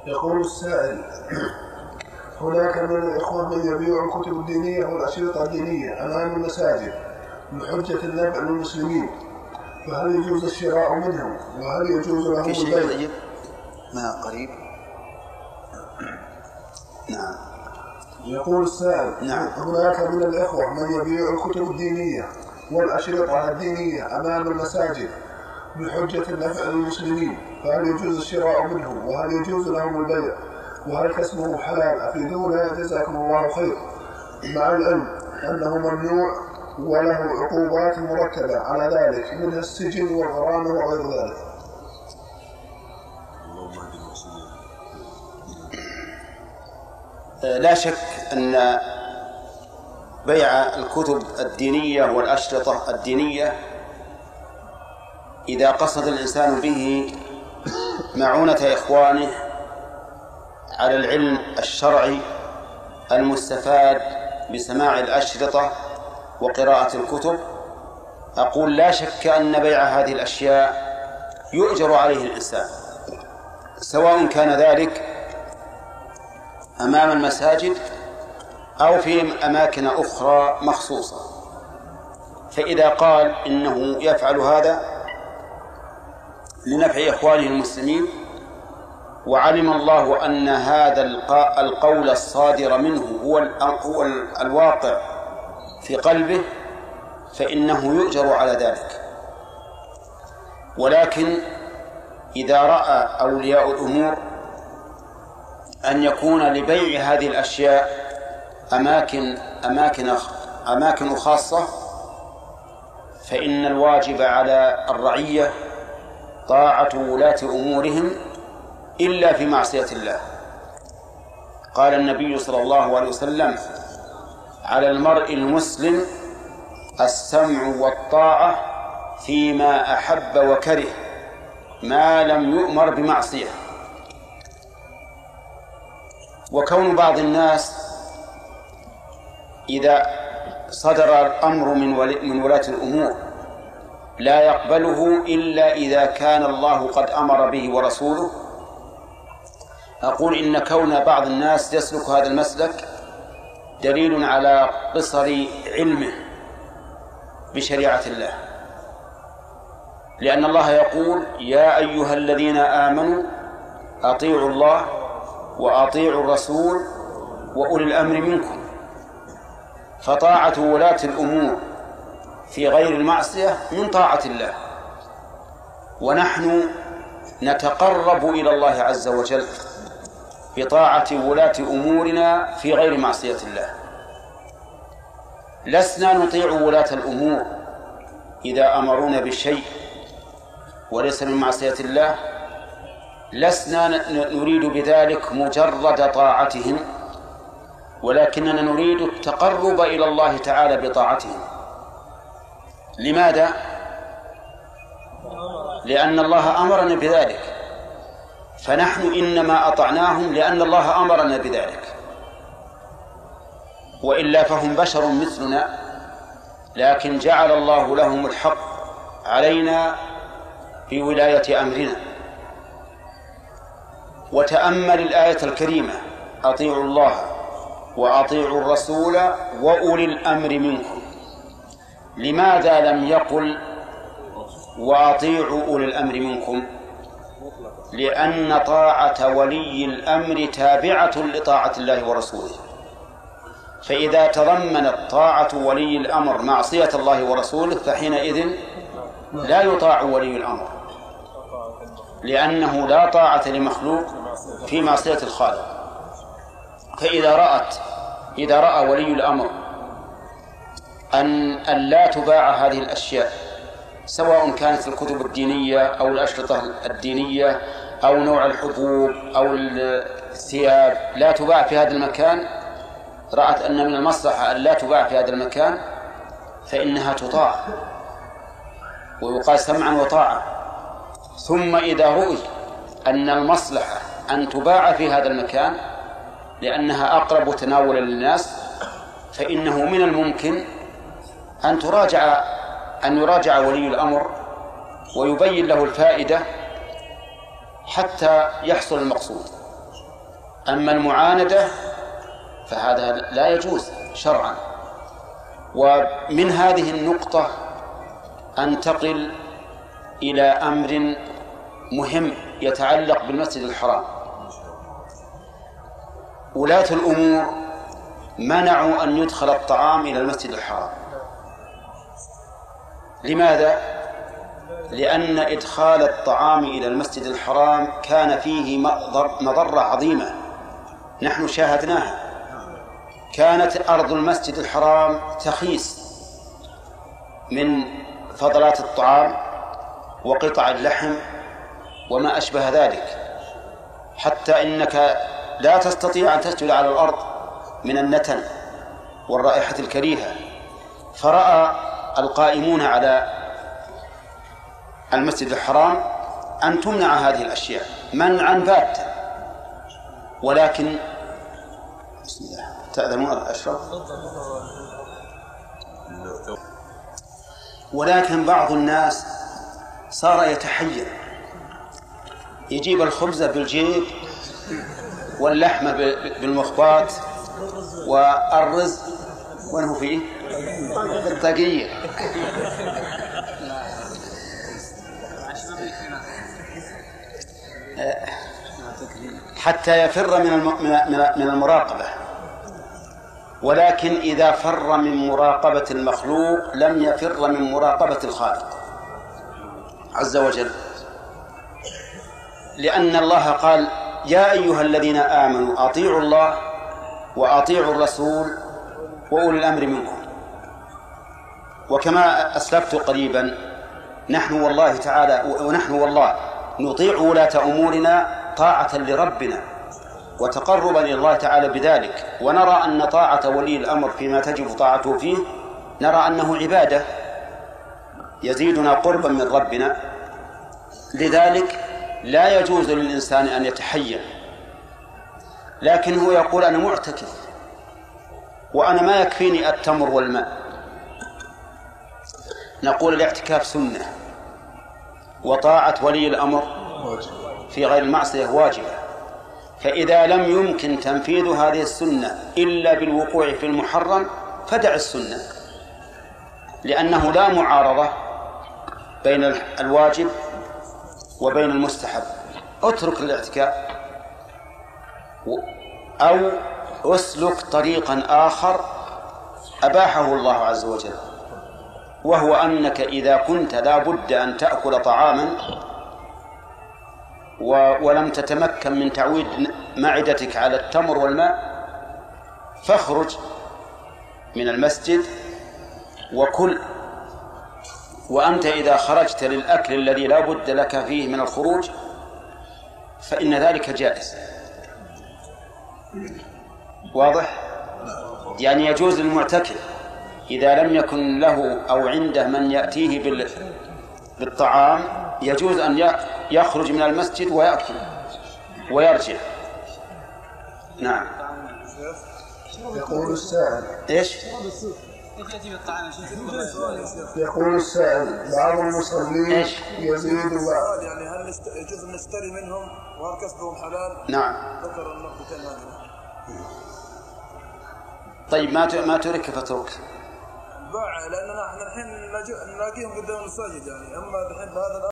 يقول السائل: هناك من الإخوة من يبيع الكتب الدينية والأشرطة الدينية أمام المساجد بحجة النفع للمسلمين، فهل يجوز الشراء منهم وهل يجوز لهم البيع؟ ما قريب. نعم. يقول السائل: نعم. هناك من الإخوة من يبيع الكتب الدينية والأشرطة الدينية أمام المساجد بحجة النفع للمسلمين، فهل يجوز الشراء منهم وهل يجوز لهم البيع وهل كسبه حلال؟ أفيدونا جزاكم الله خير، مع العلم أنه ممنوع وله عقوبات مركبة على ذلك منها السجن والغرامة وغير ذلك. لا شك أن بيع الكتب الدينية والأشرطة الدينية إذا قصد الإنسان به معونة إخوانه على العلم الشرعي المستفاد بسماع الأشرطة وقراءة الكتب، أقول لا شك أن بيع هذه الأشياء يؤجر عليه الإنسان، سواء كان ذلك أمام المساجد أو في أماكن أخرى مخصوصة. فإذا قال إنه يفعل هذا لنفع إخوانه المسلمين وعلم الله أن هذا القول الصادر منه هو الواقع في قلبه، فإنه يؤجر على ذلك. ولكن إذا رأى أولياء الأمور أن يكون لبيع هذه الأشياء أماكن خاصة، فإن الواجب على الرعية طاعة ولاة أمورهم إلا في معصية الله. قال النبي صلى الله عليه وسلم: على المرء المسلم السمع والطاعة فيما أحب وكره ما لم يؤمر بمعصية. وكون بعض الناس إذا صدر الأمر من ولاة الأمور لا يقبله إلا إذا كان الله قد أمر به ورسوله، أقول إن كون بعض الناس يسلك هذا المسلك دليل على قصر علمه بشريعة الله، لأن الله يقول: يا أيها الذين آمنوا أطيعوا الله وأطيعوا الرسول وأولي الأمر منكم. فطاعة ولاة الأمور في غير المعصية من طاعة الله، ونحن نتقرب إلى الله عز وجل بطاعة ولاة أمورنا في غير معصية الله. لسنا نطيع ولاة الأمور إذا أمرونا بشيء وليس من معصية الله، لسنا نريد بذلك مجرد طاعتهم، ولكننا نريد التقرب إلى الله تعالى بطاعتهم. لماذا؟ لأن الله أمرنا بذلك، فنحن إنما أطعناهم لأن الله أمرنا بذلك، وإلا فهم بشر مثلنا، لكن جعل الله لهم الحق علينا في ولاية أمرنا. وتأمل الآية الكريمة: أطيعوا الله وأطيعوا الرسول وأولي الأمر منكم. لماذا لم يقل وأطيعوا أولي الأمر منكم؟ لأن طاعة ولي الأمر تابعة لطاعة الله ورسوله، فإذا تضمنت طاعة ولي الأمر معصية الله ورسوله فحينئذ لا يطاع ولي الأمر، لأنه لا طاعة لمخلوق في معصية الخالق. فإذا رأى ولي الأمر أن لا تباع هذه الأشياء، سواء كانت الكتب الدينية أو الأشرطة الدينية أو نوع الحبوب أو الثياب لا تباع في هذا المكان، رأت أن من المصلحة أن لا تباع في هذا المكان، فإنها تطاع ويقال سمعا وطاعة. ثم إذا رؤي أن المصلحة أن تباع في هذا المكان لأنها أقرب تناولا للناس، فإنه من الممكن أن يراجع ولي الأمر ويبين له الفائدة حتى يحصل المقصود. أما المعاندة فهذا لا يجوز شرعا. ومن هذه النقطة أنتقل إلى أمر مهم يتعلق بالمسجد الحرام. ولاة الأمور منعوا أن يدخل الطعام إلى المسجد الحرام. لماذا؟ لأن إدخال الطعام إلى المسجد الحرام كان فيه مضرة عظيمة نحن شاهدناها. كانت أرض المسجد الحرام تخيس من فضلات الطعام وقطع اللحم وما أشبه ذلك، حتى إنك لا تستطيع أن تسجد على الأرض من النتن والرائحة الكريهة. فرأى القائمون على المسجد الحرام أن تمنع هذه الأشياء منعا باتا. ولكن بسم الله تأذنون الأشرف. ولكن بعض الناس صار يتحير، يجيب الخبز بالجيب واللحمة بالمخبات والرز وانه فيه بالطاقية حتى يفر من المراقبة. ولكن إذا فر من مراقبة المخلوق لم يفر من مراقبة الخالق عز وجل، لأن الله قال: يا أيها الذين آمنوا أطيعوا الله وأطيعوا الرسول وأولي الأمر منكم. وكما أسلفت قريبا نحن والله تعالى ونحن والله نطيع ولاة أمورنا طاعة لربنا وتقربا إلى الله تعالى بذلك، ونرى أن طاعة ولي الأمر فيما تجب طاعته فيه نرى أنه عبادة يزيدنا قربا من ربنا. لذلك لا يجوز للإنسان أن يتحيل. لكن هو يقول: أنا معتكف وأنا ما يكفيني التمر والماء. نقول: الاعتكاف سنة، وطاعة ولي الأمر في غير المعصية واجبة. فإذا لم يمكن تنفيذ هذه السنة إلا بالوقوع في المحرم فدع السنة، لأنه لا معارضة بين الواجب وبين المستحب. اترك الاعتكاف أو اسلك طريقا آخر أباحه الله عز وجل، وهو أنك إذا كنت لا بد أن تأكل طعاما ولم تتمكن من تعويد معدتك على التمر والماء فاخرج من المسجد وكل. وأنت إذا خرجت للأكل الذي لا بد لك فيه من الخروج فإن ذلك جائز. واضح؟ يعني يجوز للمعتكف إذا لم يكن له أو عنده من يأتيه بالطعام يجوز أن يخرج من المسجد ويأكل ويرجع. نعم. يقول السائل: إيش؟ يقول السائل: بعض المصلين يزيد يعني هل يجوز أن نشتري منهم وهل كسبهم حلال؟ نعم. ذكر النقطتين هذه. طيب ما ترك فترك باع، لأننا احنا الحين نلاقيهم قدام المساجد، يعني أما الحين بهذا